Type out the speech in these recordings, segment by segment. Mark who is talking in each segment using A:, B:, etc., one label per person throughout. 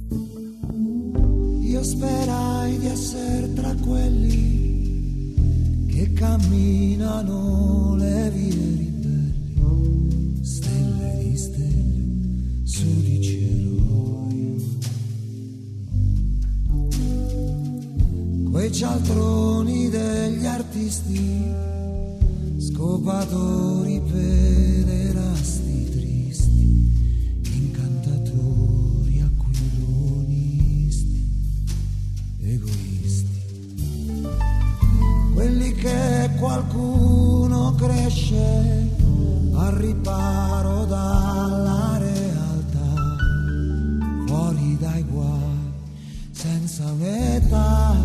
A: Io sperai di essere tra quelli che camminano le vie ribelli, stelle di stelle su di cieloi, quei cialtroni degli artisti, scopatori pederasti tristi, incantatori aquilonisti, egoisti, quelli che qualcuno cresce al riparo dalla realtà, fuori dai guai, senza un'età,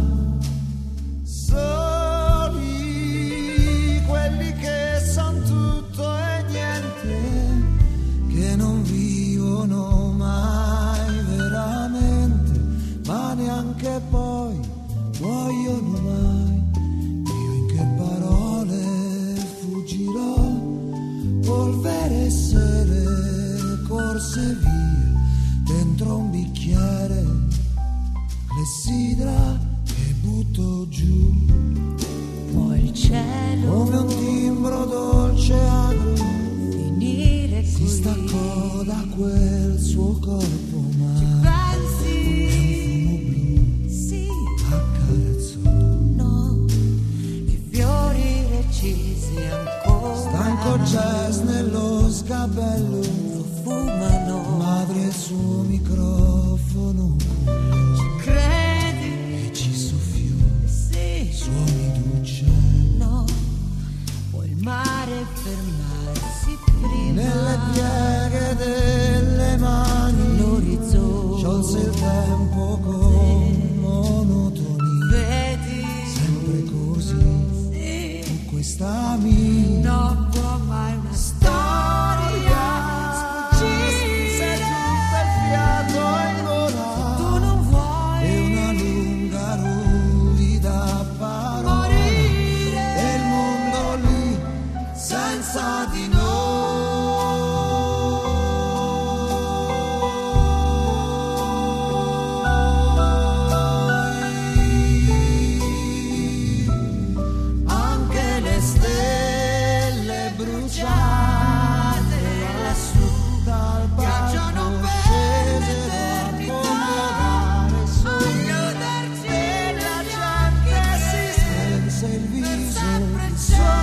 A: soli quelli che son tutto e niente, che non vivono mai veramente, ma neanche poi muoiono mai. Io in che parole fuggirò, polvere e sere corse via dentro un bicchiere, clessidra che butto giù.
B: Poi il cielo,
A: come un timbro dolce agro,
B: finire
A: si
B: così.
A: staccò da quel suo corpo
B: Ci
A: umano,
B: pensi?
A: e un fumo blu
B: Sì,
A: accarezzò.
B: no, i fiori recisi ancora.
A: Stanco jazz nello sgabello,
B: Profumano.
A: madre il suo microfono
B: Ci credi?
A: e ci soffiò
B: Sì,
A: suoni d'uccello.
B: no, può il mare fermarsi prima.
A: Nelle pieghe delle mani
B: L'orizzonte
A: sciolse il tempo con monotonia,
B: vedi?
A: sempre così,
B: Sì,
A: con questa mia
B: non può mai una storia
A: spinse
B: sfuggire.
A: tutto il fiato in gola,
B: Tu non vuoi
A: e una lunga ruvida parola,
B: morire.
A: e il mondo lì senza di noi. Anche le stelle bruciate lassù dal
B: Viaggiano
A: palco
B: per
A: scesero a
B: l'eternità,
A: congelare soli,
B: aiutarci
A: e la
B: negli
A: gente
B: occhi
A: si
B: che
A: spense il
B: per
A: viso
B: sempre
A: di
B: c'è.